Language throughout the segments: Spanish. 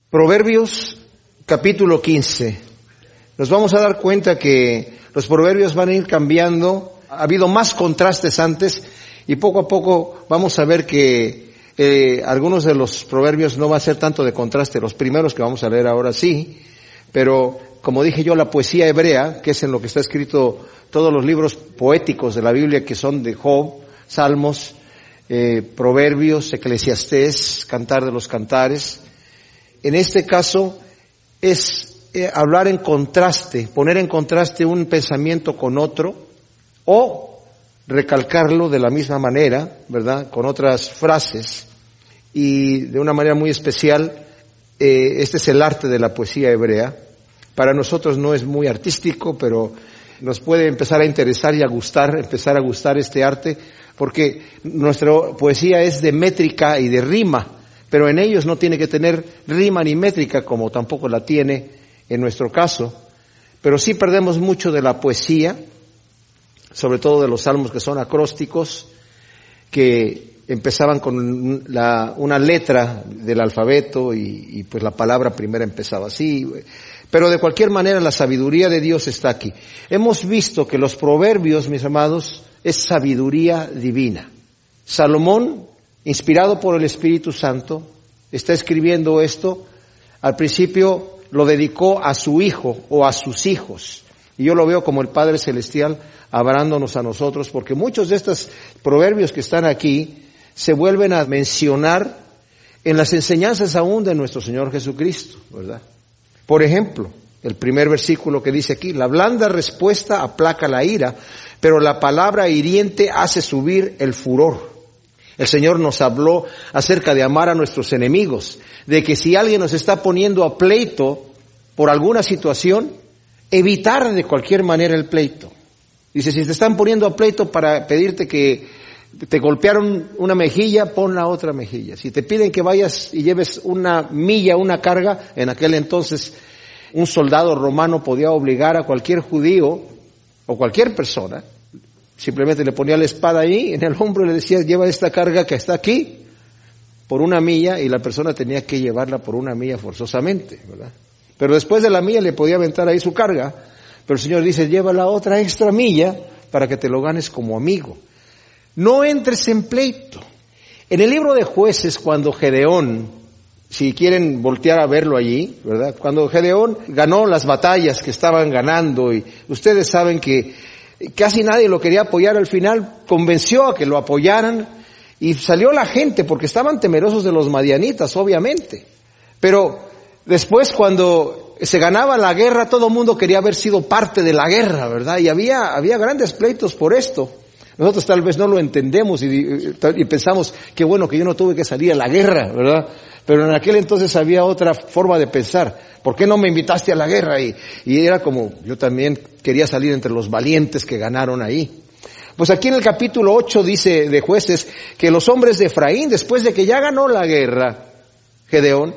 Proverbios capítulo 15. Nos vamos a dar cuenta que los proverbios van a ir cambiando. Ha habido más contrastes antes y poco a poco vamos a ver que algunos de los proverbios no va a ser tanto de contraste. Los primeros que vamos a leer ahora sí, pero como dije yo, la poesía hebrea, que es en lo que está escrito todos los libros poéticos de la Biblia, que son de Job, Salmos, Proverbios, Eclesiastés, Cantar de los Cantares. En este caso es hablar en contraste, poner en contraste un pensamiento con otro o recalcarlo de la misma manera, ¿verdad?, con otras frases y de una manera muy especial. Este es el arte de la poesía hebrea. Para nosotros no es muy artístico, pero nos puede empezar a interesar y empezar a gustar este arte, porque nuestra poesía es de métrica y de rima, pero en ellos no tiene que tener rima ni métrica, como tampoco la tiene en nuestro caso. Pero sí perdemos mucho de la poesía, sobre todo de los salmos que son acrósticos, que empezaban con una letra del alfabeto y pues la palabra primera empezaba así. Pero de cualquier manera la sabiduría de Dios está aquí. Hemos visto que los proverbios, mis amados, es sabiduría divina. Salomón, inspirado por el Espíritu Santo, está escribiendo esto. Al principio lo dedicó a su hijo o a sus hijos. Y yo lo veo como el Padre Celestial hablándonos a nosotros, porque muchos de estos proverbios que están aquí se vuelven a mencionar en las enseñanzas aún de nuestro Señor Jesucristo, ¿verdad? Por ejemplo, el primer versículo que dice aquí: la blanda respuesta aplaca la ira, pero la palabra hiriente hace subir el furor. El Señor nos habló acerca de amar a nuestros enemigos, de que si alguien nos está poniendo a pleito por alguna situación, evitar de cualquier manera el pleito. Dice, si te están poniendo a pleito para pedirte que te golpearon una mejilla, pon la otra mejilla. Si te piden que vayas y lleves una milla, una carga, en aquel entonces un soldado romano podía obligar a cualquier judío o cualquier persona, simplemente le ponía la espada ahí en el hombro y le decía, lleva esta carga que está aquí por una milla, y la persona tenía que llevarla por una milla forzosamente, ¿verdad? Pero después de la milla le podía aventar ahí su carga, pero el Señor dice, lleva la otra extra milla para que te lo ganes como amigo. No entres en pleito. En el libro de Jueces, cuando Gedeón, si quieren voltear a verlo allí, ¿verdad?, cuando Gedeón ganó las batallas que estaban ganando, y ustedes saben que casi nadie lo quería apoyar, al final convenció a que lo apoyaran y salió la gente porque estaban temerosos de los madianitas, obviamente. Pero después, cuando se ganaba la guerra, todo el mundo quería haber sido parte de la guerra, ¿verdad? Y había grandes pleitos por esto. Nosotros tal vez no lo entendemos y pensamos, qué bueno que yo no tuve que salir a la guerra, ¿verdad? Pero en aquel entonces había otra forma de pensar. ¿Por qué no me invitaste a la guerra? Y era como, yo también quería salir entre los valientes que ganaron ahí. Pues aquí en el capítulo 8 dice de Jueces que los hombres de Efraín, después de que ya ganó la guerra, Gedeón,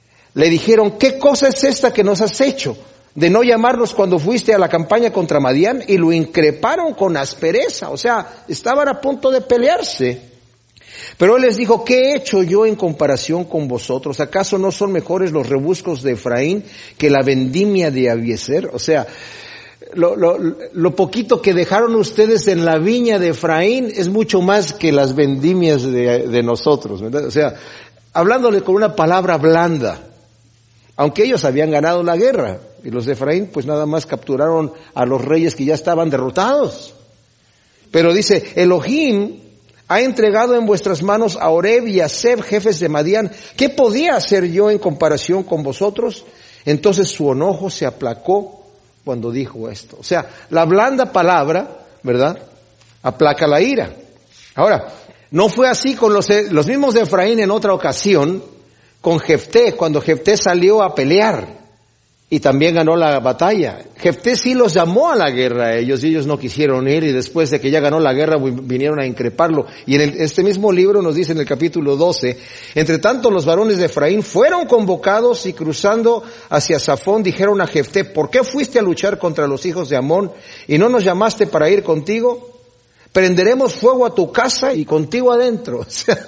le dijeron, ¿qué cosa es esta que nos has hecho de no llamarnos cuando fuiste a la campaña contra Madián? Y lo increparon con aspereza, o sea, estaban a punto de pelearse. Pero él les dijo, ¿qué he hecho yo en comparación con vosotros? ¿Acaso no son mejores los rebuscos de Efraín que la vendimia de Abiezer? O sea, lo poquito que dejaron ustedes en la viña de Efraín es mucho más que las vendimias de nosotros, ¿verdad? O sea, hablándole con una palabra blanda, aunque ellos habían ganado la guerra, y los de Efraín pues nada más capturaron a los reyes que ya estaban derrotados. Pero dice, Elohim ha entregado en vuestras manos a Oreb y a Zeb, jefes de Madián. ¿Qué podía hacer yo en comparación con vosotros? Entonces su enojo se aplacó cuando dijo esto. O sea, la blanda palabra, ¿verdad?, aplaca la ira. Ahora, no fue así con los mismos de Efraín en otra ocasión, con Jefté, cuando Jefté salió a pelear y también ganó la batalla. Jefté sí los llamó a la guerra a ellos y ellos no quisieron ir, y después de que ya ganó la guerra vinieron a increparlo. Y en este mismo libro nos dice en el capítulo 12, entre tanto los varones de Efraín fueron convocados y cruzando hacia Zafón dijeron a Jefté, ¿por qué fuiste a luchar contra los hijos de Amón y no nos llamaste para ir contigo? Prenderemos fuego a tu casa y contigo adentro.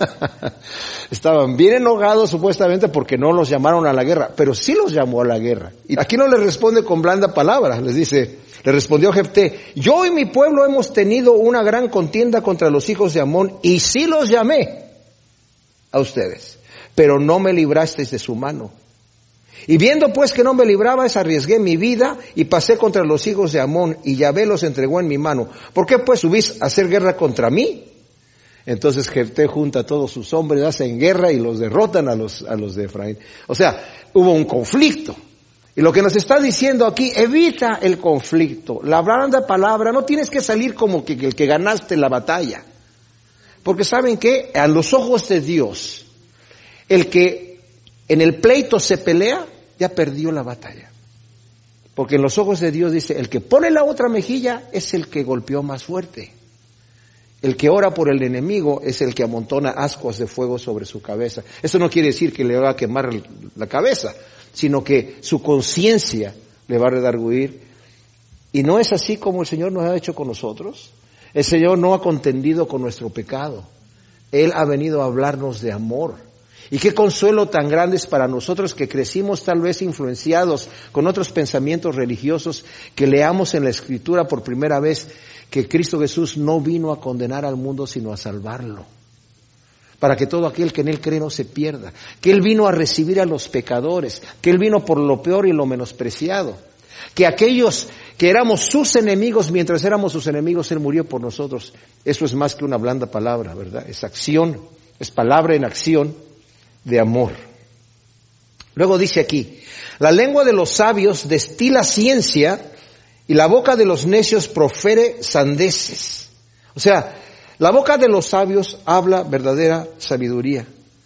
Estaban bien enojados supuestamente porque no los llamaron a la guerra, pero sí los llamó a la guerra. Y aquí no les responde con blanda palabra, les dice, le respondió Jefté, yo y mi pueblo hemos tenido una gran contienda contra los hijos de Amón y sí los llamé a ustedes, pero no me librasteis de su mano. Y viendo pues que no me librabais, arriesgué mi vida y pasé contra los hijos de Amón y Yahvé los entregó en mi mano. ¿Por qué pues subís a hacer guerra contra mí? Entonces Jefté junta a todos sus hombres, hacen guerra y los derrotan a los de Efraín. O sea, hubo un conflicto. Y lo que nos está diciendo aquí, evita el conflicto. La blanda palabra, no tienes que salir como que el que ganaste la batalla. Porque ¿saben qué? A los ojos de Dios, el que en el pleito se pelea, ya perdió la batalla. Porque en los ojos de Dios dice, el que pone la otra mejilla es el que golpeó más fuerte. El que ora por el enemigo es el que amontona ascuas de fuego sobre su cabeza. Eso no quiere decir que le va a quemar la cabeza, sino que su conciencia le va a redarguir. Y no es así como el Señor nos ha hecho con nosotros. El Señor no ha contendido con nuestro pecado. Él ha venido a hablarnos de amor. Y qué consuelo tan grande es para nosotros que crecimos tal vez influenciados con otros pensamientos religiosos, que leamos en la Escritura por primera vez que Cristo Jesús no vino a condenar al mundo sino a salvarlo. Para que todo aquel que en Él cree no se pierda. Que Él vino a recibir a los pecadores. Que Él vino por lo peor y lo menospreciado. Que aquellos que éramos sus enemigos, mientras éramos sus enemigos, Él murió por nosotros. Eso es más que una blanda palabra, ¿verdad? Es acción, es palabra en acción de amor. Luego dice aquí, la lengua de los sabios destila ciencia y la boca de los necios profere sandeces. O sea, la boca de los sabios habla verdadera sabiduría.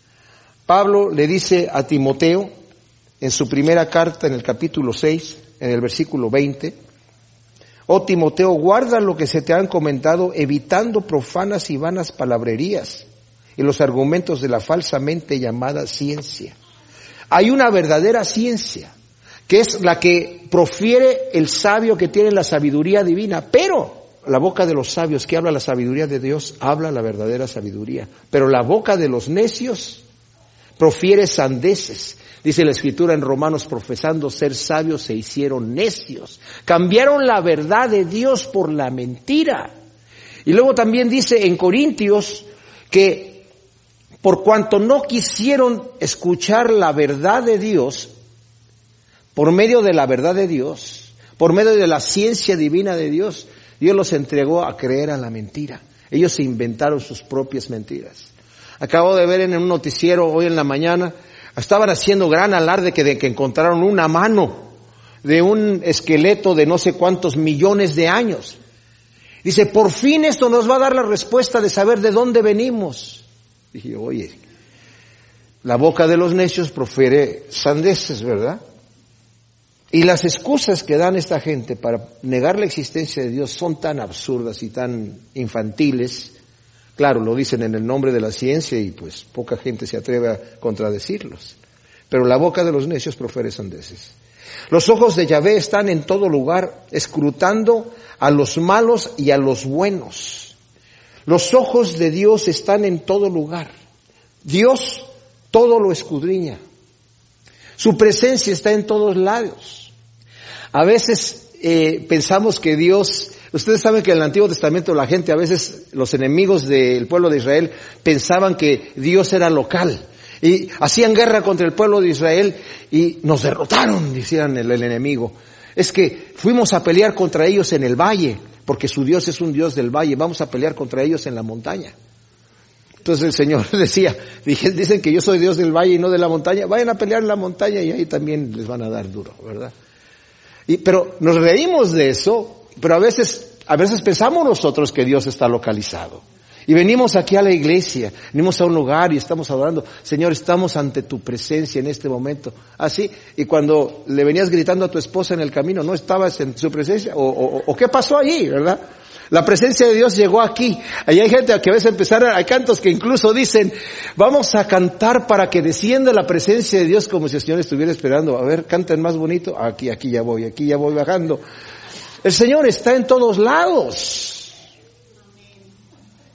Pablo le dice a Timoteo en su primera carta en el capítulo 6, en el versículo 20, oh Timoteo, guarda lo que se te han comentado, evitando profanas y vanas palabrerías y los argumentos de la falsamente llamada ciencia. Hay una verdadera ciencia, que es la que profiere el sabio que tiene la sabiduría divina, pero la boca de los sabios que habla la sabiduría de Dios, habla la verdadera sabiduría. Pero la boca de los necios profiere sandeces. Dice la Escritura en Romanos, profesando ser sabios se hicieron necios. Cambiaron la verdad de Dios por la mentira. Y luego también dice en Corintios que por cuanto no quisieron escuchar la verdad de Dios, por medio de la verdad de Dios, por medio de la ciencia divina de Dios, Dios los entregó a creer a la mentira. Ellos se inventaron sus propias mentiras. Acabo de ver en un noticiero hoy en la mañana, estaban haciendo gran alarde de que encontraron una mano de un esqueleto de no sé cuántos millones de años. Dice, por fin esto nos va a dar la respuesta de saber de dónde venimos. Dije, oye, la boca de los necios profiere sandeces, ¿verdad? Y las excusas que dan esta gente para negar la existencia de Dios son tan absurdas y tan infantiles. Claro, lo dicen en el nombre de la ciencia y pues poca gente se atreve a contradecirlos. Pero la boca de los necios profiere sandeces. Los ojos de Yahvé están en todo lugar, escrutando a los malos y a los buenos. Los ojos de Dios están en todo lugar. Dios todo lo escudriña. Su presencia está en todos lados. A veces pensamos que Dios... Ustedes saben que en el Antiguo Testamento la gente, a veces los enemigos del pueblo de Israel pensaban que Dios era local. Y hacían guerra contra el pueblo de Israel y nos derrotaron, decían el enemigo. Es que fuimos a pelear contra ellos en el valle, porque su Dios es un Dios del valle, vamos a pelear contra ellos en la montaña. Entonces el Señor decía, dicen que yo soy Dios del valle y no de la montaña, vayan a pelear en la montaña y ahí también les van a dar duro, ¿verdad? Pero nos reímos de eso, pero a veces pensamos nosotros que Dios está localizado. Y venimos aquí a la iglesia, venimos a un lugar y estamos adorando. Señor, estamos ante tu presencia en este momento. Así, y cuando le venías gritando a tu esposa en el camino, ¿no estabas en su presencia? ¿O qué pasó allí, verdad? La presencia de Dios llegó aquí. Ahí hay gente que a veces hay cantos que incluso dicen, vamos a cantar para que descienda la presencia de Dios como si el Señor estuviera esperando. A ver, canten más bonito. Aquí ya voy bajando. El Señor está en todos lados.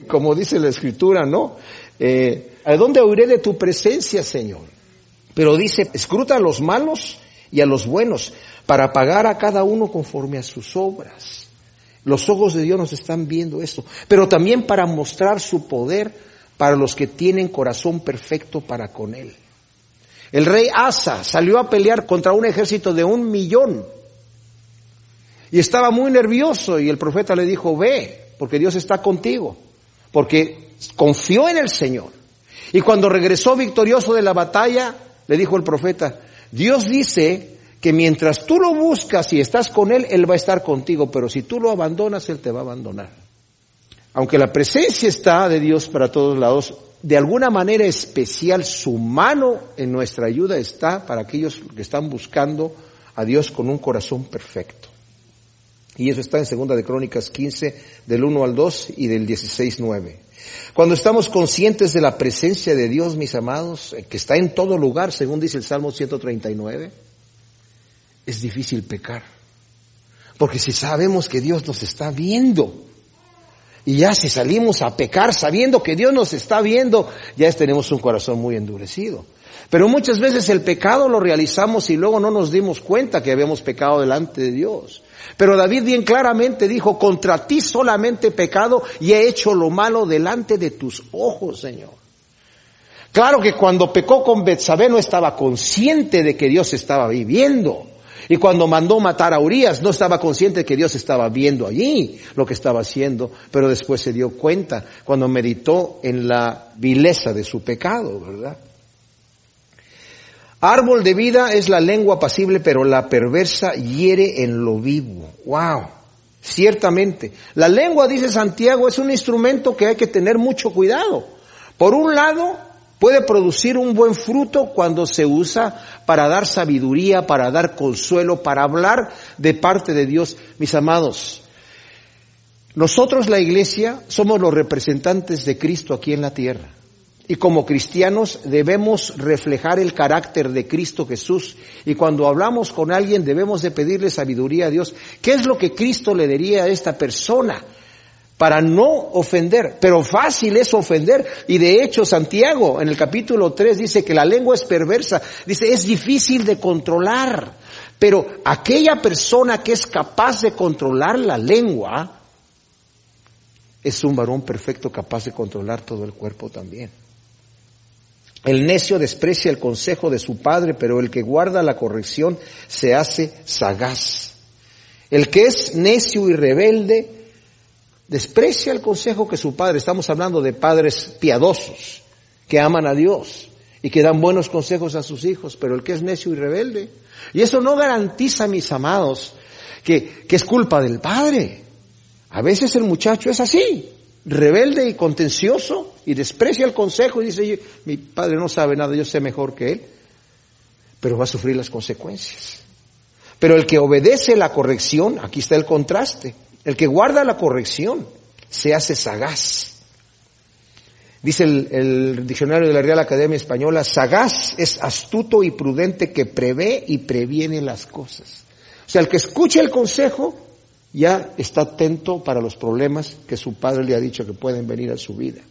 como dice la Escritura, ¿no? ¿A dónde huiré de tu presencia, Señor? Pero dice, escruta a los malos y a los buenos, para pagar a cada uno conforme a sus obras. Los ojos de Dios nos están viendo esto, pero también para mostrar su poder para los que tienen corazón perfecto para con Él. El rey Asa salió a pelear contra un ejército de 1,000,000 y estaba muy nervioso, y el profeta le dijo, ve, porque Dios está contigo, porque confió en el Señor. Y cuando regresó victorioso de la batalla, le dijo el profeta, Dios dice que mientras tú lo buscas y estás con Él, Él va a estar contigo, pero si tú lo abandonas, Él te va a abandonar. Aunque la presencia está de Dios para todos lados, de alguna manera especial su mano en nuestra ayuda está para aquellos que están buscando a Dios con un corazón perfecto. Y eso está en 2 de Crónicas 15, del 1 al 2 y del 16:9. Cuando estamos conscientes de la presencia de Dios, mis amados, que está en todo lugar, según dice el Salmo 139, es difícil pecar. Porque si sabemos que Dios nos está viendo, y ya si salimos a pecar sabiendo que Dios nos está viendo, ya tenemos un corazón muy endurecido. Pero muchas veces el pecado lo realizamos y luego no nos dimos cuenta que habíamos pecado delante de Dios. Pero David bien claramente dijo, contra ti solamente he pecado y he hecho lo malo delante de tus ojos, Señor. Claro que cuando pecó con Betsabé no estaba consciente de que Dios estaba viviendo. Y cuando mandó matar a Urías, no estaba consciente de que Dios estaba viendo allí lo que estaba haciendo, pero después se dio cuenta cuando meditó en la vileza de su pecado, ¿verdad? Árbol de vida es la lengua apacible, pero la perversa hiere en lo vivo. ¡Wow! Ciertamente. La lengua, dice Santiago, es un instrumento que hay que tener mucho cuidado. Por un lado, puede producir un buen fruto cuando se usa para dar sabiduría, para dar consuelo, para hablar de parte de Dios. Mis amados, nosotros la iglesia somos los representantes de Cristo aquí en la tierra. Y como cristianos debemos reflejar el carácter de Cristo Jesús. Y cuando hablamos con alguien debemos de pedirle sabiduría a Dios. ¿Qué es lo que Cristo le diría a esta persona? Para no ofender, pero fácil es ofender. Y de hecho Santiago en el capítulo 3 dice que la lengua es perversa. Dice, es difícil de controlar. Pero aquella persona que es capaz de controlar la lengua es un varón perfecto capaz de controlar todo el cuerpo también. El necio desprecia el consejo de su padre, pero el que guarda la corrección se hace sagaz. El que es necio y rebelde desprecia el consejo que su padre, estamos hablando de padres piadosos, que aman a Dios y que dan buenos consejos a sus hijos, pero el que es necio y rebelde. Y eso no garantiza, mis amados, que es culpa del padre. A veces el muchacho es así, rebelde y contencioso, y desprecia el consejo y dice, mi padre no sabe nada, yo sé mejor que él, pero va a sufrir las consecuencias. Pero el que obedece la corrección, aquí está el contraste, el que guarda la corrección se hace sagaz. Dice el diccionario de la Real Academia Española, sagaz es astuto y prudente que prevé y previene las cosas. O sea, el que escucha el consejo ya está atento para los problemas que su padre le ha dicho que pueden venir a su vida.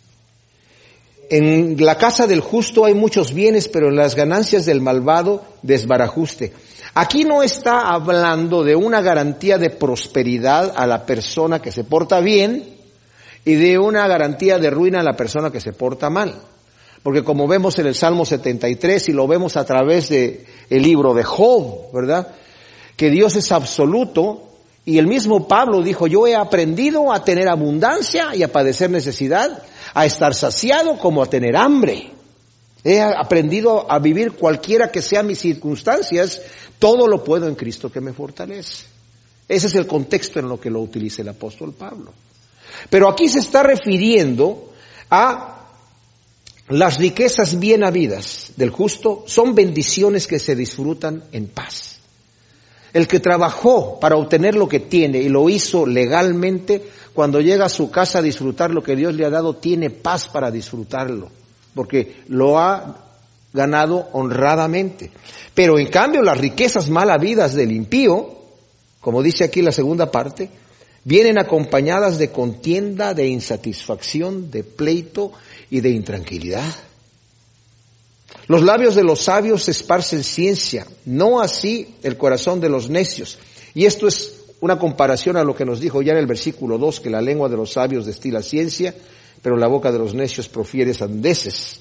En la casa del justo hay muchos bienes, pero en las ganancias del malvado desbarajuste. Aquí no está hablando de una garantía de prosperidad a la persona que se porta bien y de una garantía de ruina a la persona que se porta mal. Porque como vemos en el Salmo 73 y lo vemos a través de el libro de Job, ¿verdad? Que Dios es absoluto. Y el mismo Pablo dijo, yo he aprendido a tener abundancia y a padecer necesidad, a estar saciado como a tener hambre. He aprendido a vivir cualquiera que sean mis circunstancias, todo lo puedo en Cristo que me fortalece. Ese es el contexto en lo que lo utiliza el apóstol Pablo. Pero aquí se está refiriendo a las riquezas bien habidas del justo, son bendiciones que se disfrutan en paz. El que trabajó para obtener lo que tiene y lo hizo legalmente, cuando llega a su casa a disfrutar lo que Dios le ha dado, tiene paz para disfrutarlo, porque lo ha ganado honradamente. Pero en cambio las riquezas mal habidas del impío, como dice aquí la segunda parte, vienen acompañadas de contienda, de insatisfacción, de pleito y de intranquilidad. Los labios de los sabios esparcen ciencia, no así el corazón de los necios. Y esto es una comparación a lo que nos dijo ya en el versículo 2, que la lengua de los sabios destila ciencia, pero la boca de los necios profiere sandeces.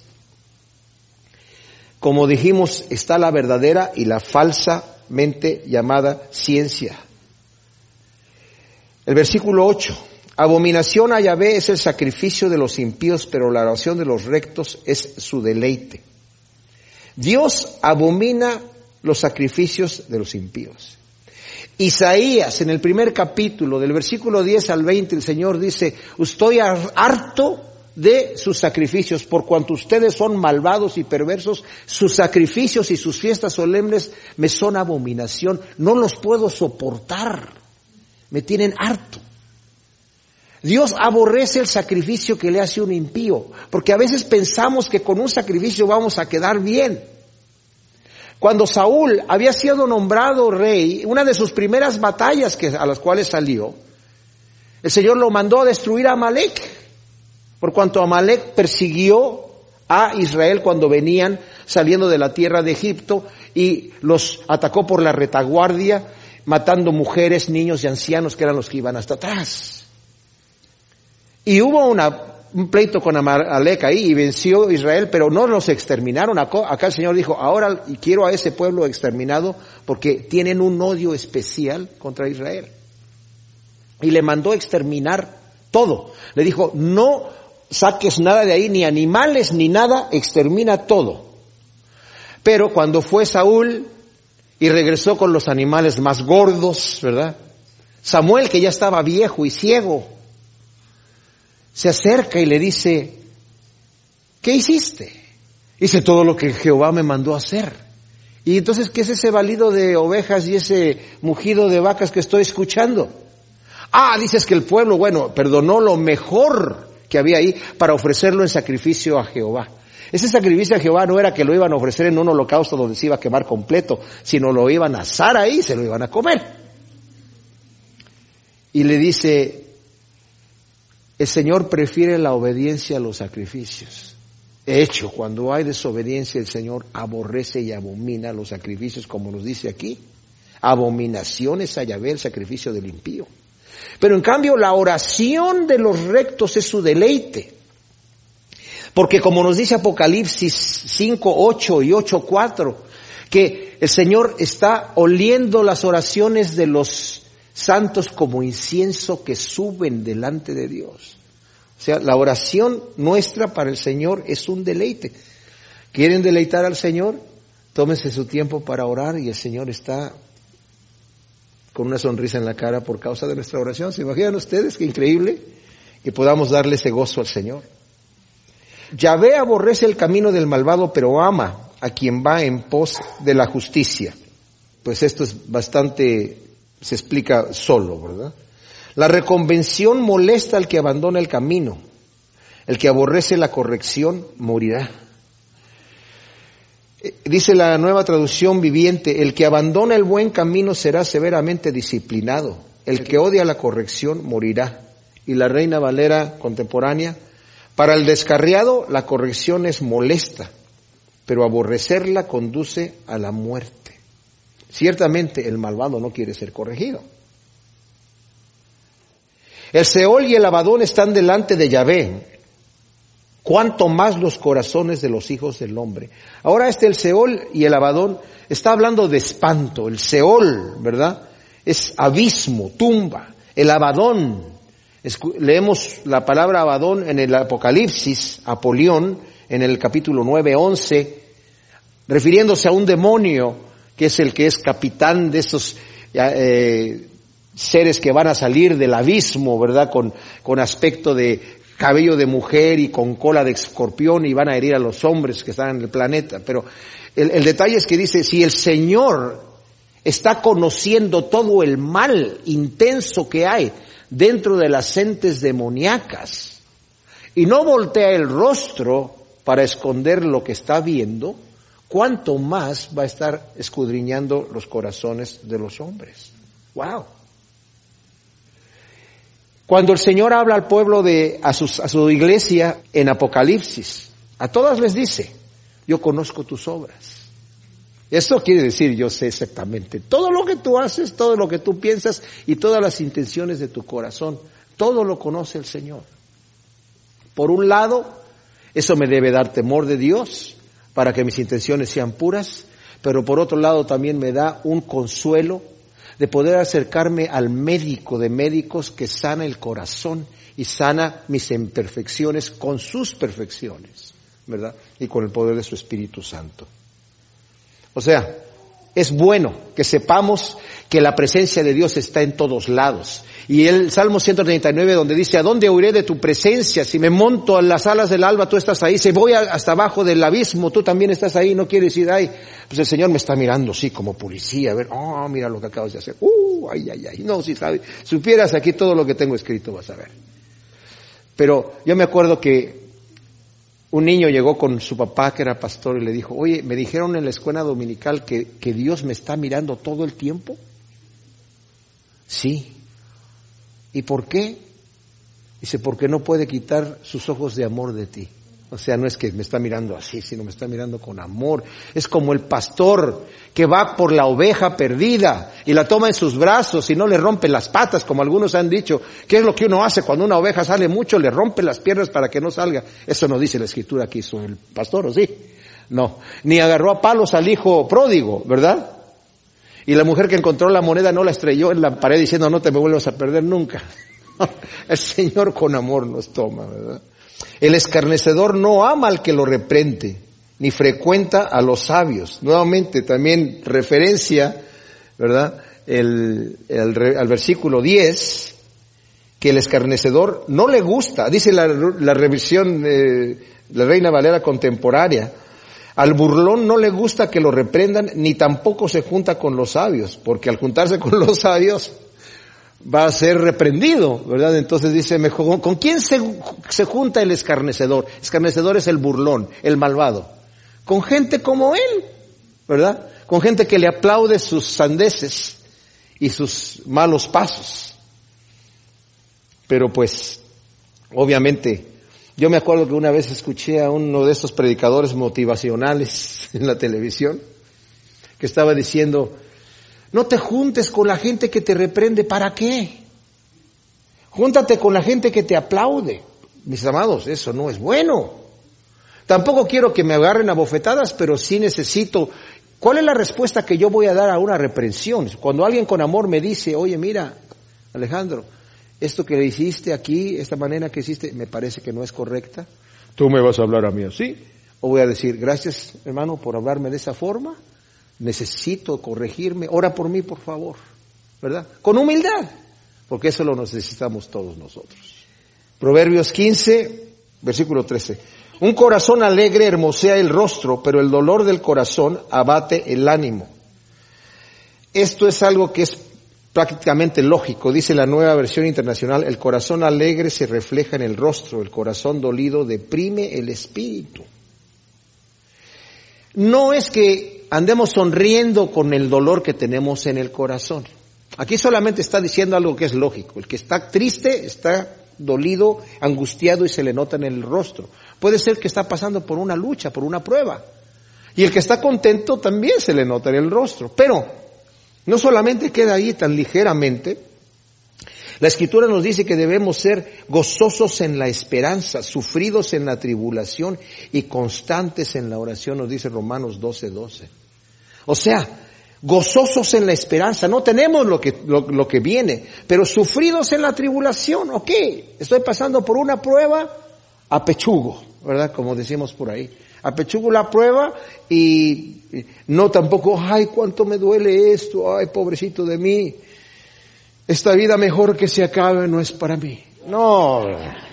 Como dijimos, está la verdadera y la falsamente llamada ciencia. El versículo 8, abominación a Yahvé es el sacrificio de los impíos, pero la oración de los rectos es su deleite. Dios abomina los sacrificios de los impíos. Isaías, en el primer capítulo, del versículo 10 al 20, el Señor dice, estoy harto de sus sacrificios, por cuanto ustedes son malvados y perversos, sus sacrificios y sus fiestas solemnes me son abominación, no los puedo soportar, me tienen harto. Dios aborrece el sacrificio que le hace un impío, porque a veces pensamos que con un sacrificio vamos a quedar bien. Cuando Saúl había sido nombrado rey, una de sus primeras batallas a las cuales salió, el Señor lo mandó a destruir a Amalec, por cuanto Amalec persiguió a Israel cuando venían saliendo de la tierra de Egipto y los atacó por la retaguardia, matando mujeres, niños y ancianos que eran los que iban hasta atrás. Y hubo un pleito con Amalec ahí y venció Israel, pero no los exterminaron. Acá el Señor dijo, ahora quiero a ese pueblo exterminado porque tienen un odio especial contra Israel. Y le mandó exterminar todo. Le dijo, no saques nada de ahí, ni animales, ni nada, extermina todo. Pero cuando fue Saúl y regresó con los animales más gordos, ¿verdad? Samuel, que ya estaba viejo y ciego, se acerca y le dice, ¿qué hiciste? Dice, todo lo que Jehová me mandó a hacer. Y entonces, ¿qué es ese balido de ovejas y ese mugido de vacas que estoy escuchando? Dices que el pueblo, perdonó lo mejor que había ahí para ofrecerlo en sacrificio a Jehová. Ese sacrificio a Jehová no era que lo iban a ofrecer en un holocausto donde se iba a quemar completo, sino lo iban a asar ahí y se lo iban a comer. Y le dice, el Señor prefiere la obediencia a los sacrificios. De hecho, cuando hay desobediencia, el Señor aborrece y abomina los sacrificios, como nos dice aquí. Abominaciones a Yahvé el sacrificio del impío. Pero en cambio, la oración de los rectos es su deleite. Porque como nos dice Apocalipsis 5:8 y 8:4, que el Señor está oliendo las oraciones de los santos como incienso que suben delante de Dios. O sea, la oración nuestra para el Señor es un deleite. ¿Quieren deleitar al Señor? Tómense su tiempo para orar y el Señor está con una sonrisa en la cara por causa de nuestra oración. ¿Se imaginan ustedes qué increíble que podamos darle ese gozo al Señor? Yahvé aborrece el camino del malvado, pero ama a quien va en pos de la justicia. Pues esto es bastante, se explica solo, ¿verdad? La reconvención molesta al que abandona el camino. El que aborrece la corrección morirá. Dice la Nueva Traducción Viviente, el que abandona el buen camino será severamente disciplinado. El que odia la corrección morirá. Y la Reina Valera contemporánea, para el descarriado la corrección es molesta, pero aborrecerla conduce a la muerte. Ciertamente el malvado no quiere ser corregido. El Seol y el Abadón están delante de Yahvé, cuanto más los corazones de los hijos del hombre. Ahora el Seol y el Abadón está hablando de espanto. El Seol, ¿verdad? Es abismo, tumba. El Abadón, leemos la palabra Abadón en el Apocalipsis, Apolión, en el capítulo 9:11, refiriéndose a un demonio que es capitán de esos seres que van a salir del abismo, ¿verdad? Con aspecto de cabello de mujer y con cola de escorpión, y van a herir a los hombres que están en el planeta. Pero el detalle es que dice, si el Señor está conociendo todo el mal intenso que hay dentro de las entes demoníacas y no voltea el rostro para esconder lo que está viendo, ¿cuánto más va a estar escudriñando los corazones de los hombres? ¡Wow! Cuando el Señor habla al pueblo a su iglesia en Apocalipsis, a todas les dice, yo conozco tus obras. Eso quiere decir, yo sé exactamente todo lo que tú haces, todo lo que tú piensas y todas las intenciones de tu corazón. Todo lo conoce el Señor. Por un lado, eso me debe dar temor de Dios para que mis intenciones sean puras, pero por otro lado también me da un consuelo de poder acercarme al médico de médicos que sana el corazón y sana mis imperfecciones con sus perfecciones, ¿verdad? Y con el poder de su Espíritu Santo. O sea, es bueno que sepamos que la presencia de Dios está en todos lados. Y el Salmo 139 donde dice, ¿a dónde huiré de tu presencia? Si me monto a las alas del alba, tú estás ahí. Si voy hasta abajo del abismo, tú también estás ahí. No quiero decir, ay, pues el Señor me está mirando, sí, como policía. A ver, mira lo que acabas de hacer. Ay. No, si sabes, supieras aquí todo lo que tengo escrito, vas a ver. Pero yo me acuerdo que un niño llegó con su papá, que era pastor, y le dijo, oye, me dijeron en la escuela dominical que Dios me está mirando todo el tiempo. Sí. ¿Y por qué? Dice, porque no puede quitar sus ojos de amor de ti. O sea, no es que me está mirando así, sino me está mirando con amor. Es como el pastor que va por la oveja perdida y la toma en sus brazos y no le rompe las patas, como algunos han dicho. ¿Qué es lo que uno hace cuando una oveja sale mucho? Le rompe las piernas para que no salga. Eso no dice la Escritura que hizo el pastor, ¿o sí? No. Ni agarró a palos al hijo pródigo, ¿verdad? Y la mujer que encontró la moneda no la estrelló en la pared diciendo, no te me vuelvas a perder nunca. El Señor con amor nos toma, ¿verdad? El escarnecedor no ama al que lo reprende, ni frecuenta a los sabios. Nuevamente, también referencia, ¿verdad? Al versículo 10, que el escarnecedor no le gusta. Dice la revisión de la Reina Valera contemporánea, al burlón no le gusta que lo reprendan, ni tampoco se junta con los sabios, porque al juntarse con los sabios va a ser reprendido, ¿verdad? Entonces dice, mejor, ¿con quién se junta el escarnecedor? Escarnecedor es el burlón, el malvado. Con gente como él, ¿verdad? Con gente que le aplaude sus sandeces y sus malos pasos. Pero pues, obviamente, yo me acuerdo que una vez escuché a uno de estos predicadores motivacionales en la televisión, que estaba diciendo, no te juntes con la gente que te reprende, ¿para qué? Júntate con la gente que te aplaude. Mis amados, eso no es bueno. Tampoco quiero que me agarren a bofetadas, pero sí necesito. ¿Cuál es la respuesta que yo voy a dar a una reprensión? Cuando alguien con amor me dice, oye, mira, Alejandro, esto que le hiciste aquí, esta manera que hiciste, me parece que no es correcta. ¿Tú me vas a hablar a mí así? O voy a decir, gracias, hermano, por hablarme de esa forma. Necesito corregirme, ora por mí, por favor, ¿verdad? Con humildad, porque eso lo necesitamos todos nosotros. Proverbios 15, versículo 13. Un corazón alegre hermosea el rostro, pero el dolor del corazón abate el ánimo. Esto es algo que es prácticamente lógico. Dice la Nueva Versión Internacional, el corazón alegre se refleja en el rostro, el corazón dolido deprime el espíritu. No es que andemos sonriendo con el dolor que tenemos en el corazón. Aquí solamente está diciendo algo que es lógico. El que está triste, está dolido, angustiado y se le nota en el rostro. Puede ser que está pasando por una lucha, por una prueba. Y el que está contento también se le nota en el rostro. Pero no solamente queda ahí tan ligeramente. La Escritura nos dice que debemos ser gozosos en la esperanza, sufridos en la tribulación y constantes en la oración, nos dice Romanos 12:12. O sea, gozosos en la esperanza, no tenemos lo que viene, pero sufridos en la tribulación. Ok, estoy pasando por una prueba, apechugo, ¿verdad? Como decimos por ahí. Apechugo la prueba y no tampoco, ay, cuánto me duele esto, ay, pobrecito de mí. Esta vida mejor que se acabe no es para mí. No.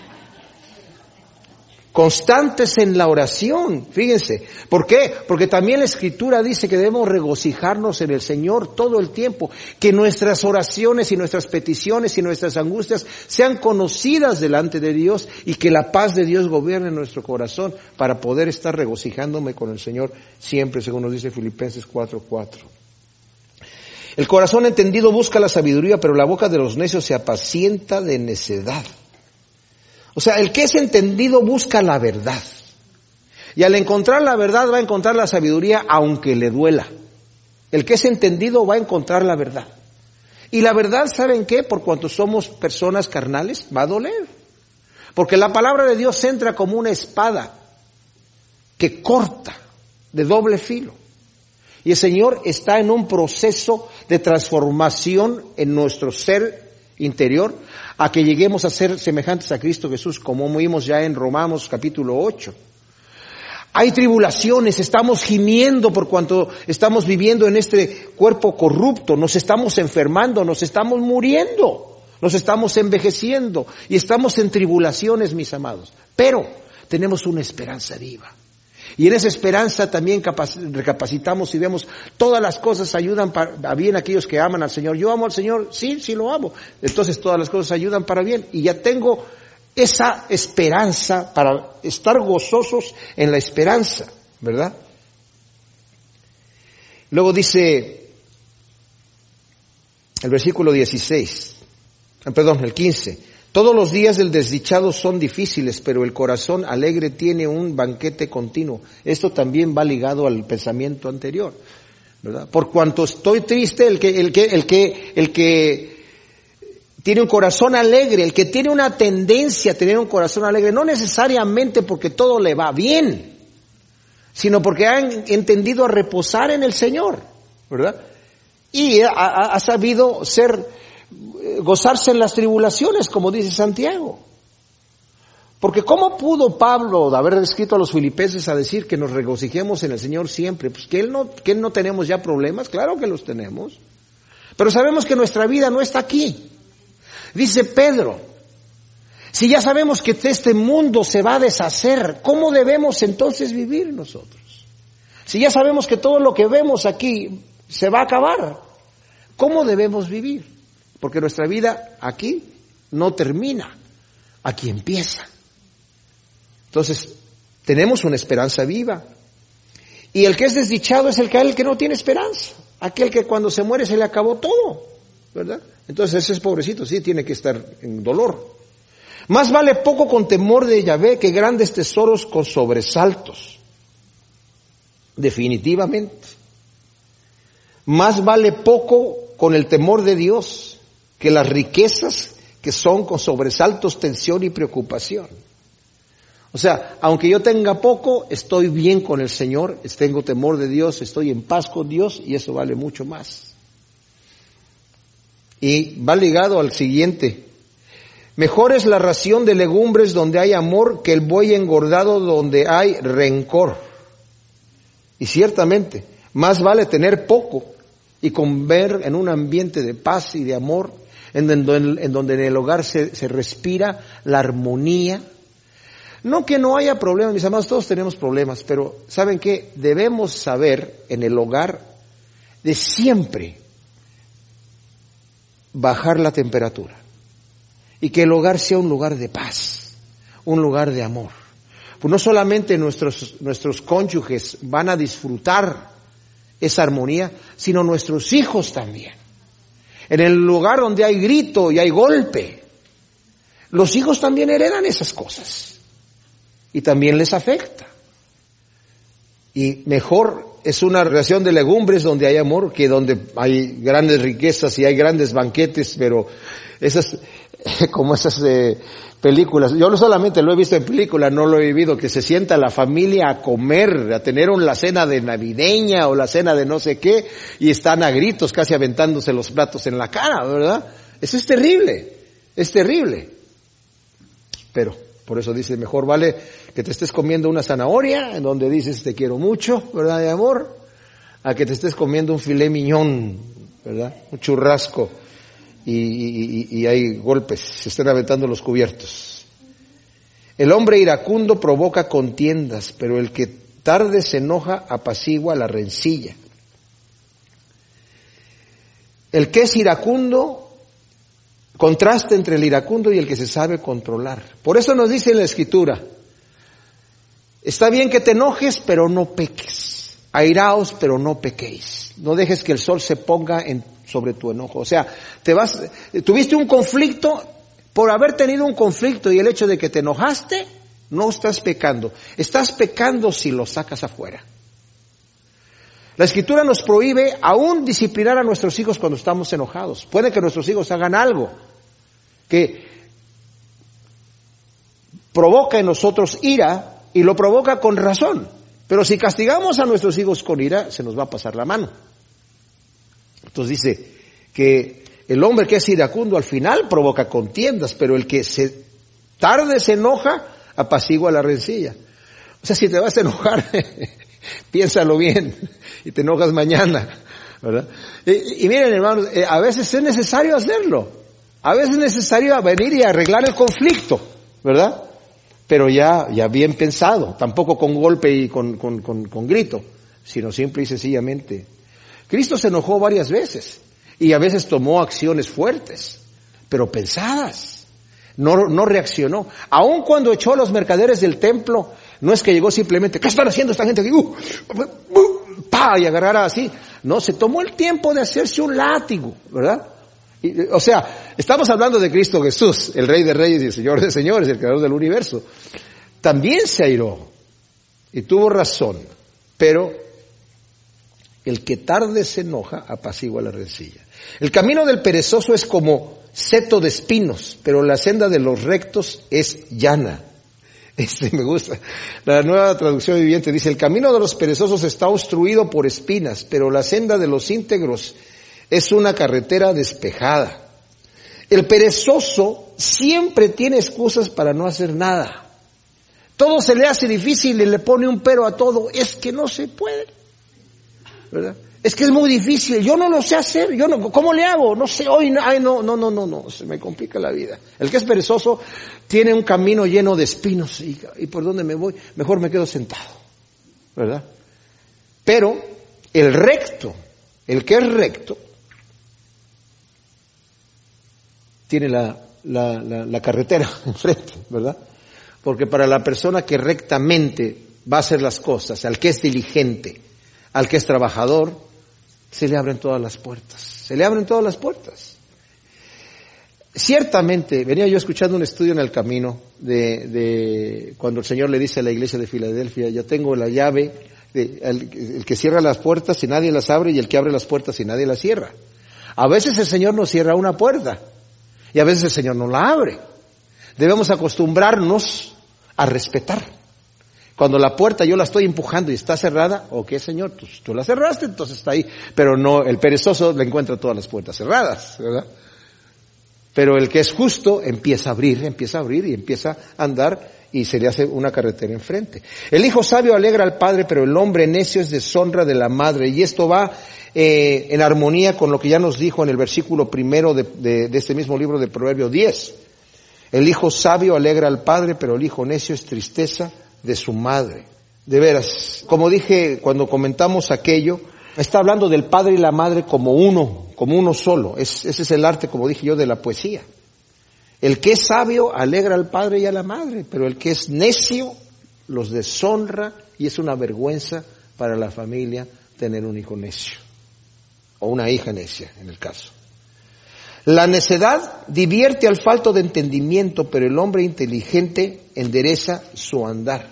Constantes en la oración, fíjense. ¿Por qué? Porque también la Escritura dice que debemos regocijarnos en el Señor todo el tiempo. Que nuestras oraciones y nuestras peticiones y nuestras angustias sean conocidas delante de Dios y que la paz de Dios gobierne nuestro corazón para poder estar regocijándome con el Señor siempre, según nos dice Filipenses 4:4. El corazón entendido busca la sabiduría, pero la boca de los necios se apacienta de necedad. O sea, el que es entendido busca la verdad. Y al encontrar la verdad va a encontrar la sabiduría aunque le duela. El que es entendido va a encontrar la verdad. Y la verdad, ¿saben qué? Por cuanto somos personas carnales, va a doler. Porque la palabra de Dios entra como una espada que corta de doble filo. Y el Señor está en un proceso de transformación en nuestro ser interior a que lleguemos a ser semejantes a Cristo Jesús, como vimos ya en Romanos capítulo 8. Hay tribulaciones, estamos gimiendo por cuanto estamos viviendo en este cuerpo corrupto, nos estamos enfermando, nos estamos muriendo, nos estamos envejeciendo y estamos en tribulaciones, mis amados. Pero tenemos una esperanza viva. Y en esa esperanza también recapacitamos y vemos todas las cosas ayudan para bien a aquellos que aman al Señor. Yo amo al Señor, sí lo amo. Entonces todas las cosas ayudan para bien. Y ya tengo esa esperanza para estar gozosos en la esperanza, ¿verdad? Luego dice el versículo 15. Todos los días del desdichado son difíciles, pero el corazón alegre tiene un banquete continuo. Esto también va ligado al pensamiento anterior, ¿verdad? Por cuanto estoy triste, el que tiene un corazón alegre, el que tiene una tendencia a tener un corazón alegre, no necesariamente porque todo le va bien, sino porque ha entendido a reposar en el Señor, ¿verdad? Y ha sabido gozarse en las tribulaciones, como dice Santiago. Porque ¿cómo pudo Pablo, de haber escrito a los filipenses, a decir que nos regocijemos en el Señor siempre? Pues que él no tenemos ya problemas, claro que los tenemos. Pero sabemos que nuestra vida no está aquí. Dice Pedro, si ya sabemos que este mundo se va a deshacer, ¿cómo debemos entonces vivir nosotros? Si ya sabemos que todo lo que vemos aquí se va a acabar, ¿cómo debemos vivir? Porque nuestra vida aquí no termina, aquí empieza. Entonces, tenemos una esperanza viva. Y el que es desdichado es el que no tiene esperanza. Aquel que cuando se muere se le acabó todo, ¿verdad? Entonces ese es pobrecito, sí, tiene que estar en dolor. Más vale poco con temor de Yahvé que grandes tesoros con sobresaltos. Definitivamente. Más vale poco con el temor de Dios que las riquezas que son con sobresaltos, tensión y preocupación. O sea, aunque yo tenga poco, estoy bien con el Señor, tengo temor de Dios, estoy en paz con Dios y eso vale mucho más. Y va ligado al siguiente. Mejor es la ración de legumbres donde hay amor que el buey engordado donde hay rencor. Y ciertamente, más vale tener poco y convivir en un ambiente de paz y de amor, en donde en el hogar se respira la armonía. No que no haya problemas, mis amados, todos tenemos problemas, pero ¿saben qué? Debemos saber en el hogar de siempre bajar la temperatura y que el hogar sea un lugar de paz, un lugar de amor. Pues no solamente nuestros cónyuges van a disfrutar esa armonía, sino nuestros hijos también. En el lugar donde hay grito y hay golpe, los hijos también heredan esas cosas y también les afecta. Y mejor es una relación de legumbres donde hay amor que donde hay grandes riquezas y hay grandes banquetes, pero esas películas, yo no solamente lo he visto en películas, no lo he vivido, que se sienta la familia a comer, a tener la cena de navideña o la cena de no sé qué, y están a gritos casi aventándose los platos en la cara, ¿verdad? Eso es terrible. Pero por eso dice, mejor vale que te estés comiendo una zanahoria, en donde dices te quiero mucho, ¿verdad? De amor, a que te estés comiendo un filet mignon, ¿verdad? Un churrasco. Y hay golpes, se están aventando los cubiertos. El hombre iracundo provoca contiendas, pero el que tarde se enoja apacigua la rencilla. El que es iracundo, contraste entre el iracundo y el que se sabe controlar. Por eso nos dice en la Escritura, está bien que te enojes, pero no peques. Airaos, pero no pequéis. No dejes que el sol se ponga sobre tu enojo. O sea, tuviste un conflicto, por haber tenido un conflicto y el hecho de que te enojaste, no estás pecando. Estás pecando si lo sacas afuera. La Escritura nos prohíbe aún disciplinar a nuestros hijos cuando estamos enojados. Puede que nuestros hijos hagan algo que provoca en nosotros ira y lo provoca con razón. Pero si castigamos a nuestros hijos con ira, se nos va a pasar la mano. Entonces dice que el hombre que es iracundo al final provoca contiendas, pero el que tarde se enoja, apacigua la rencilla. O sea, si te vas a enojar, piénsalo bien y te enojas mañana, ¿verdad? Y miren, hermanos, a veces es necesario hacerlo. A veces es necesario venir y arreglar el conflicto, ¿verdad? Pero ya bien pensado, tampoco con golpe y con grito, sino simple y sencillamente. Cristo se enojó varias veces y a veces tomó acciones fuertes, pero pensadas. No reaccionó. Aun cuando echó a los mercaderes del templo, no es que llegó simplemente, ¿qué están haciendo esta gente aquí? Y agarrara así. No, se tomó el tiempo de hacerse un látigo, ¿verdad? O sea, estamos hablando de Cristo Jesús, el Rey de Reyes y el Señor de Señores, el Creador del universo. También se airó y tuvo razón, pero el que tarde se enoja apacigua la rencilla. El camino del perezoso es como seto de espinos, pero la senda de los rectos es llana. Me gusta. La Nueva Traducción Viviente dice, el camino de los perezosos está obstruido por espinas, pero la senda de los íntegros es una carretera despejada. El perezoso siempre tiene excusas para no hacer nada. Todo se le hace difícil y le pone un pero a todo. Es que no se puede, ¿verdad? Es que es muy difícil, yo no lo sé hacer, ¿cómo le hago? No sé, hoy, no, se me complica la vida. El que es perezoso tiene un camino lleno de espinos y ¿por dónde me voy? Mejor me quedo sentado, ¿verdad? Pero el que es recto, tiene la carretera enfrente, ¿verdad? Porque para la persona que rectamente va a hacer las cosas, al que es diligente, al que es trabajador, se le abren todas las puertas. Ciertamente, venía yo escuchando un estudio en el camino de cuando el Señor le dice a la iglesia de Filadelfia, yo tengo la llave, el que cierra las puertas y nadie las abre y el que abre las puertas y nadie las cierra. A veces el Señor nos cierra una puerta y a veces el Señor no la abre. Debemos acostumbrarnos a respetar. Cuando la puerta yo la estoy empujando y está cerrada, ok, Señor, tú la cerraste, entonces está ahí. Pero no, el perezoso le encuentra todas las puertas cerradas, ¿verdad? Pero el que es justo empieza a abrir y empieza a andar y se le hace una carretera enfrente. El hijo sabio alegra al padre, pero el hombre necio es deshonra de la madre. Y esto va en armonía con lo que ya nos dijo en el versículo primero de este mismo libro de Proverbios 10. El hijo sabio alegra al padre, pero el hijo necio es tristeza de su madre. De veras, como dije cuando comentamos aquello, está hablando del padre y la madre como uno solo. Ese es el arte, como dije yo, de la poesía. El que es sabio alegra al padre y a la madre, pero el que es necio los deshonra y es una vergüenza para la familia tener un hijo necio o una hija necia en el caso. La necedad divierte al falto de entendimiento, pero el hombre inteligente endereza su andar.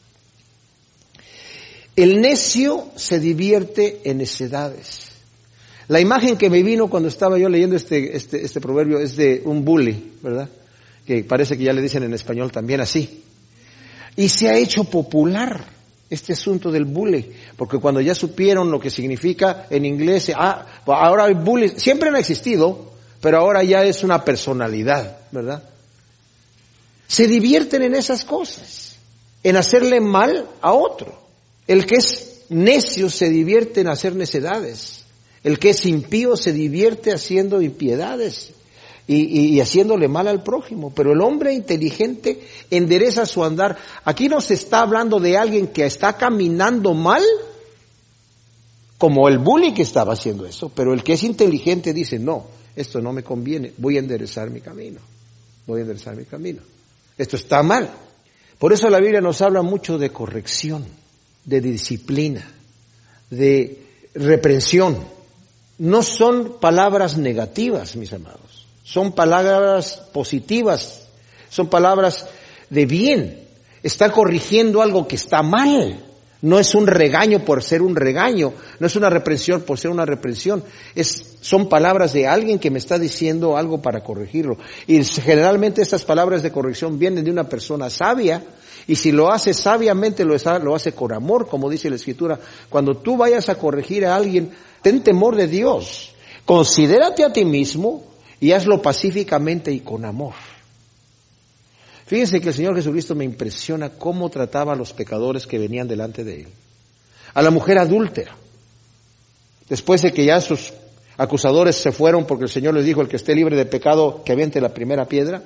El necio se divierte en necedades. La imagen que me vino cuando estaba yo leyendo este proverbio es de un bully, ¿verdad? Que parece que ya le dicen en español también así. Y se ha hecho popular este asunto del bully, porque cuando ya supieron lo que significa en inglés, ahora hay bullies, siempre han existido, pero ahora ya es una personalidad, ¿verdad? Se divierten en esas cosas, en hacerle mal a otro. El que es necio se divierte en hacer necedades. El que es impío se divierte haciendo impiedades y haciéndole mal al prójimo. Pero el hombre inteligente endereza su andar. Aquí no se está hablando de alguien que está caminando mal, como el bully que estaba haciendo eso, pero el que es inteligente dice, no, esto no me conviene, voy a enderezar mi camino. Esto está mal. Por eso la Biblia nos habla mucho de corrección, de disciplina, de reprensión, no son palabras negativas, mis amados. Son palabras positivas, son palabras de bien. Está corrigiendo algo que está mal. No es un regaño por ser un regaño, no es una reprensión por ser una reprensión. Son palabras de alguien que me está diciendo algo para corregirlo. Y generalmente estas palabras de corrección vienen de una persona sabia, y si lo hace sabiamente, lo hace con amor, como dice la Escritura. Cuando tú vayas a corregir a alguien, ten temor de Dios. Considérate a ti mismo y hazlo pacíficamente y con amor. Fíjense que el Señor Jesucristo me impresiona cómo trataba a los pecadores que venían delante de Él. A la mujer adúltera. Después de que ya sus acusadores se fueron, porque el Señor les dijo, el que esté libre de pecado, que aviente la primera piedra.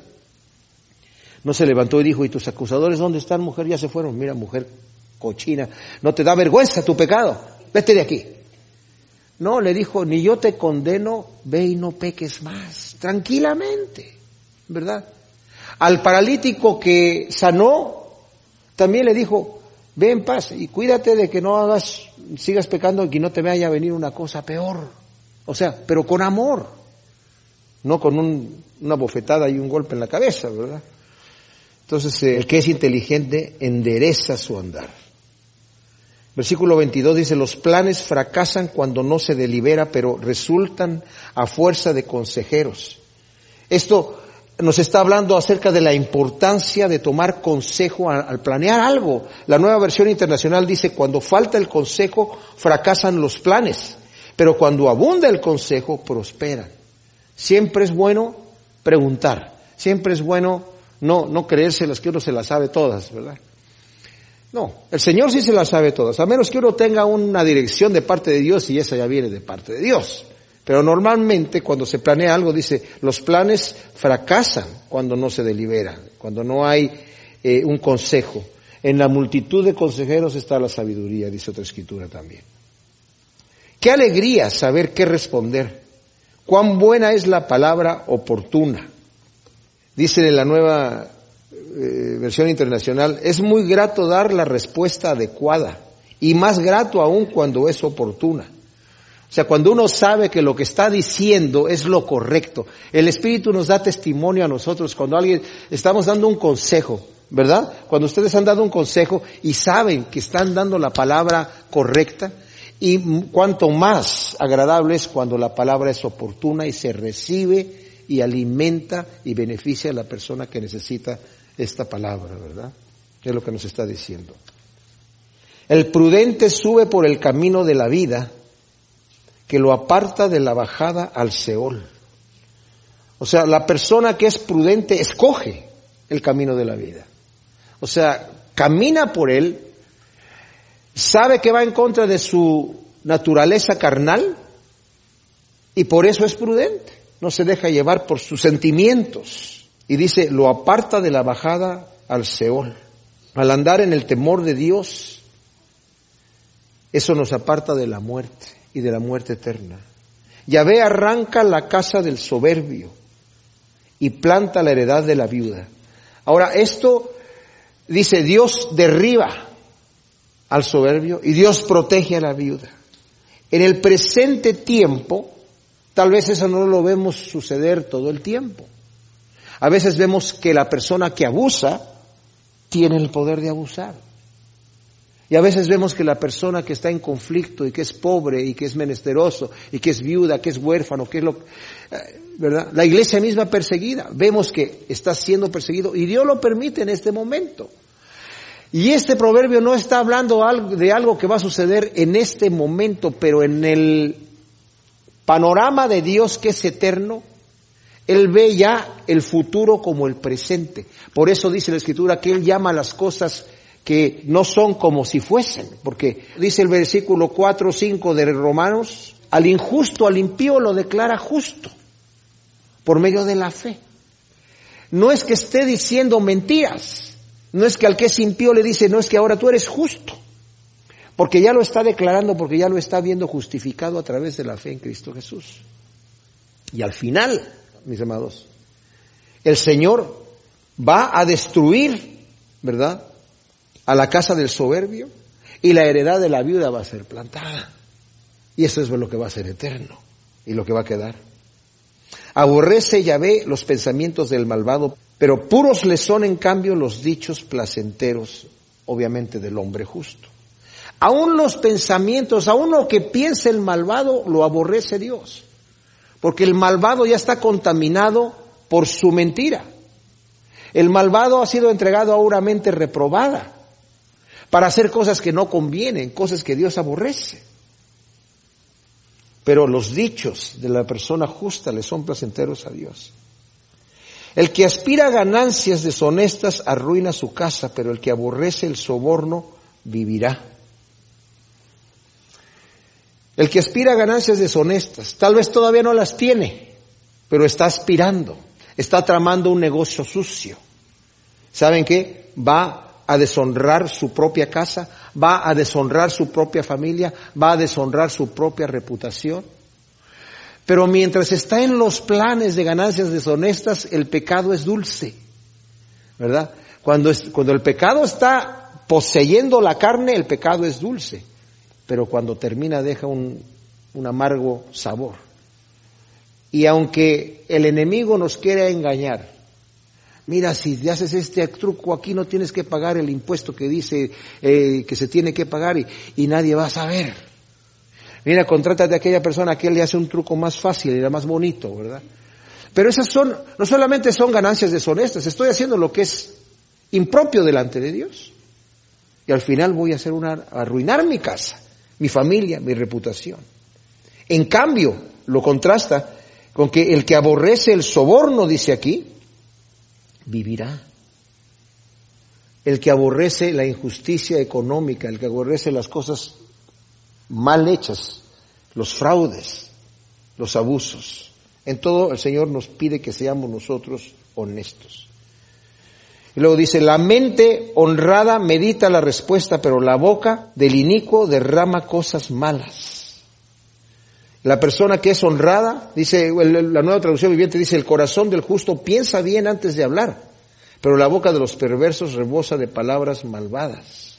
No se levantó y dijo, ¿y tus acusadores dónde están, mujer? Ya se fueron. Mira, mujer cochina, ¿no te da vergüenza tu pecado? Vete de aquí. No, le dijo, ni yo te condeno, ve y no peques más. Tranquilamente, ¿verdad? Al paralítico que sanó, también le dijo, ve en paz y cuídate de que no sigas pecando y que no te vaya a venir una cosa peor. O sea, pero con amor, no con una bofetada y un golpe en la cabeza, ¿verdad? Entonces, el que es inteligente endereza su andar. Versículo 22 dice, los planes fracasan cuando no se delibera, pero resultan a fuerza de consejeros. Esto nos está hablando acerca de la importancia de tomar consejo al planear algo. La Nueva Versión Internacional dice, cuando falta el consejo, fracasan los planes, pero cuando abunda el consejo, prosperan. Siempre es bueno preguntar, siempre es bueno no creérselas que uno se las sabe todas, ¿verdad? No, el Señor sí se las sabe todas, a menos que uno tenga una dirección de parte de Dios y esa ya viene de parte de Dios. Pero normalmente cuando se planea algo dice, los planes fracasan cuando no se delibera, cuando no hay un consejo. En la multitud de consejeros está la sabiduría, dice otra escritura también. Qué alegría saber qué responder. Cuán buena es la palabra oportuna. Dice en la Nueva Versión Internacional, es muy grato dar la respuesta adecuada y más grato aún cuando es oportuna. O sea, cuando uno sabe que lo que está diciendo es lo correcto. El Espíritu nos da testimonio a nosotros cuando estamos dando un consejo, ¿verdad? Cuando ustedes han dado un consejo y saben que están dando la palabra correcta, y cuanto más agradable es cuando la palabra es oportuna y se recibe y alimenta y beneficia a la persona que necesita esta palabra, ¿verdad? Es lo que nos está diciendo. El prudente sube por el camino de la vida, que lo aparta de la bajada al Seol. O sea, la persona que es prudente escoge el camino de la vida. O sea, camina por él, sabe que va en contra de su naturaleza carnal y por eso es prudente. No se deja llevar por sus sentimientos. Y dice, lo aparta de la bajada al Seol. Al andar en el temor de Dios, eso nos aparta de la muerte y de la muerte eterna. Yahvé arranca la casa del soberbio y planta la heredad de la viuda. Ahora, esto dice, Dios derriba al soberbio y Dios protege a la viuda. En el presente tiempo, tal vez eso no lo vemos suceder todo el tiempo. A veces vemos que la persona que abusa tiene el poder de abusar. Y a veces vemos que la persona que está en conflicto y que es pobre y que es menesteroso y que es viuda, que es huérfano, que es ¿verdad? La iglesia misma perseguida. Vemos que está siendo perseguido y Dios lo permite en este momento. Y este proverbio no está hablando de algo que va a suceder en este momento, pero en el panorama de Dios que es eterno, Él ve ya el futuro como el presente. Por eso dice la Escritura que Él llama las cosas que no son como si fuesen. Porque dice el versículo 4 o 5 de Romanos, al injusto, al impío lo declara justo por medio de la fe. No es que esté diciendo mentiras. No es que al que es impío le dice, no es que ahora tú eres justo. Porque ya lo está declarando, porque ya lo está viendo justificado a través de la fe en Cristo Jesús. Y al final, mis amados, el Señor va a destruir, ¿verdad?, a la casa del soberbio y la heredad de la viuda va a ser plantada. Y eso es lo que va a ser eterno. y lo que va a quedar. Aborrece Yahvé los pensamientos del malvado, pero puros le son en cambio los dichos placenteros, obviamente del hombre justo. Aún los pensamientos, aún lo que piensa el malvado, lo aborrece Dios. Porque el malvado ya está contaminado por su mentira. El malvado ha sido entregado a una mente reprobada para hacer cosas que no convienen, cosas que Dios aborrece. Pero los dichos de la persona justa le son placenteros a Dios. El que aspira a ganancias deshonestas arruina su casa, pero el que aborrece el soborno vivirá. El que aspira a ganancias deshonestas, tal vez todavía no las tiene, pero está aspirando, está tramando un negocio sucio. ¿Saben qué? Va a deshonrar su propia casa, va a deshonrar su propia familia, va a deshonrar su propia reputación. Pero mientras está en los planes de ganancias deshonestas, el pecado es dulce, ¿verdad? Cuando el pecado está poseyendo la carne, el pecado es dulce. Pero cuando termina deja un amargo sabor. Y aunque el enemigo nos quiera engañar, mira, si haces este truco aquí no tienes que pagar el impuesto que dice que se tiene que pagar y nadie va a saber. Mira, contrátate a aquella persona que él le hace un truco más fácil y más bonito, ¿verdad? Pero esas no solamente son ganancias deshonestas, estoy haciendo lo que es impropio delante de Dios. Y al final voy a arruinar mi casa, mi familia, mi reputación. En cambio, lo contrasta con que el que aborrece el soborno, dice aquí, vivirá. El que aborrece la injusticia económica, el que aborrece las cosas mal hechas, los fraudes, los abusos. En todo el Señor nos pide que seamos nosotros honestos. Y luego dice, la mente honrada medita la respuesta, pero la boca del inicuo derrama cosas malas. La persona que es honrada, dice la Nueva Traducción Viviente, dice, el corazón del justo piensa bien antes de hablar, pero la boca de los perversos rebosa de palabras malvadas.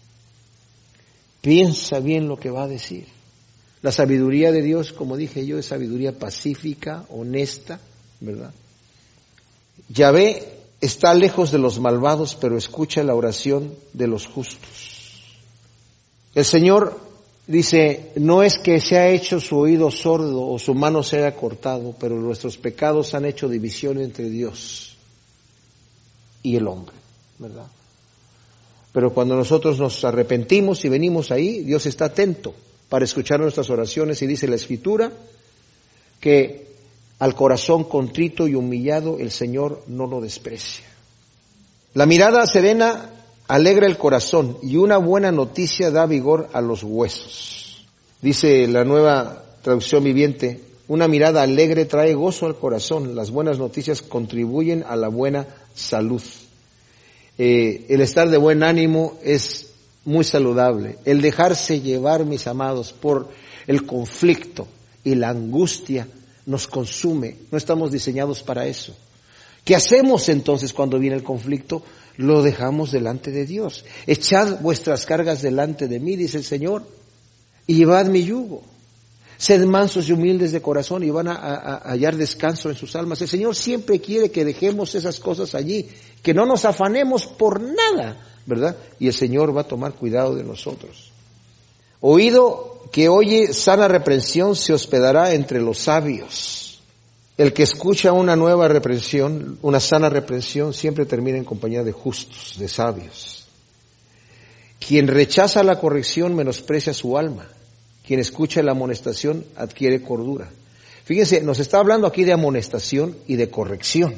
Piensa bien lo que va a decir. La sabiduría de Dios, como dije yo, es sabiduría pacífica, honesta, ¿verdad? Yahvé está lejos de los malvados, pero escucha la oración de los justos. El Señor dice, no es que se ha hecho su oído sordo o su mano se haya cortado, pero nuestros pecados han hecho división entre Dios y el hombre, ¿verdad? Pero cuando nosotros nos arrepentimos y venimos ahí, Dios está atento para escuchar nuestras oraciones y dice la Escritura que al corazón contrito y humillado el Señor no lo desprecia. La mirada serena alegra el corazón y una buena noticia da vigor a los huesos. Dice la Nueva Traducción Viviente, una mirada alegre trae gozo al corazón, las buenas noticias contribuyen a la buena salud. El estar de buen ánimo es muy saludable. El dejarse llevar, mis amados, por el conflicto y la angustia nos consume. No estamos diseñados para eso. ¿Qué hacemos entonces cuando viene el conflicto? Lo dejamos delante de Dios. Echad vuestras cargas delante de mí, dice el Señor, y llevad mi yugo. Sed mansos y humildes de corazón y van a hallar descanso en sus almas. El Señor siempre quiere que dejemos esas cosas allí, que no nos afanemos por nada, ¿verdad? Y el Señor va a tomar cuidado de nosotros. Oído que oye sana reprensión se hospedará entre los sabios. El que escucha una nueva reprensión, una sana reprensión, siempre termina en compañía de justos, de sabios. Quien rechaza la corrección menosprecia su alma. Quien escucha la amonestación adquiere cordura. Fíjense, nos está hablando aquí de amonestación y de corrección.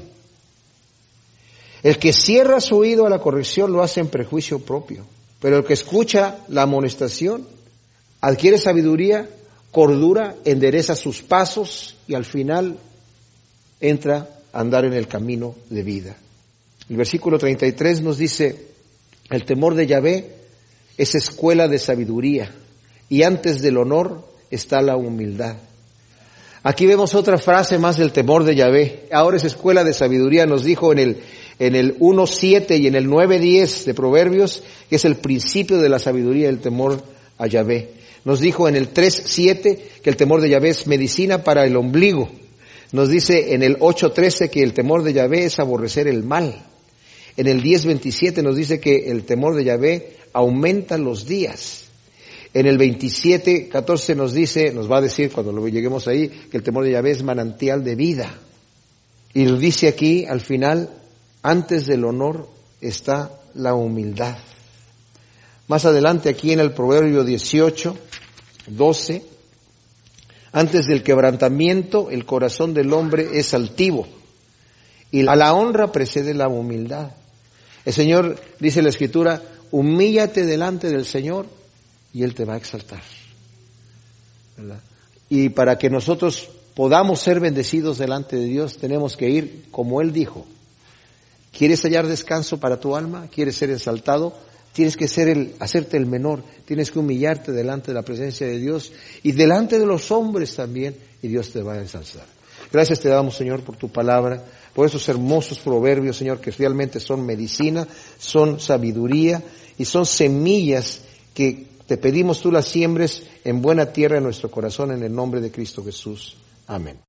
El que cierra su oído a la corrección lo hace en prejuicio propio, pero el que escucha la amonestación adquiere sabiduría, cordura, endereza sus pasos y al final entra a andar en el camino de vida. El versículo 33 nos dice, el temor de Yahvé es escuela de sabiduría y antes del honor está la humildad. Aquí vemos otra frase más del temor de Yahvé. Ahora es escuela de sabiduría, nos dijo en el 1:7 y en el 9:10 de Proverbios, que es el principio de la sabiduría del temor a Yahvé. Nos dijo en el 3:7 que el temor de Yahvé es medicina para el ombligo. Nos dice en el 8:13 que el temor de Yahvé es aborrecer el mal. En el 10:27 nos dice que el temor de Yahvé aumenta los días. En el 27:14 nos va a decir cuando lo lleguemos ahí, que el temor de Yahvé es manantial de vida. Y lo dice aquí al final, antes del honor está la humildad. Más adelante aquí en el Proverbio 18:12, antes del quebrantamiento el corazón del hombre es altivo y a la honra precede la humildad. El Señor, dice la Escritura, humíllate delante del Señor y Él te va a exaltar, ¿verdad? Y para que nosotros podamos ser bendecidos delante de Dios, tenemos que ir como Él dijo. ¿Quieres hallar descanso para tu alma? ¿Quieres ser exaltado? Tienes que hacerte el menor, tienes que humillarte delante de la presencia de Dios y delante de los hombres también, y Dios te va a ensalzar. Gracias te damos, Señor, por tu palabra, por esos hermosos proverbios, Señor, que realmente son medicina, son sabiduría y son semillas que te pedimos tú las siembres en buena tierra en nuestro corazón, en el nombre de Cristo Jesús. Amén.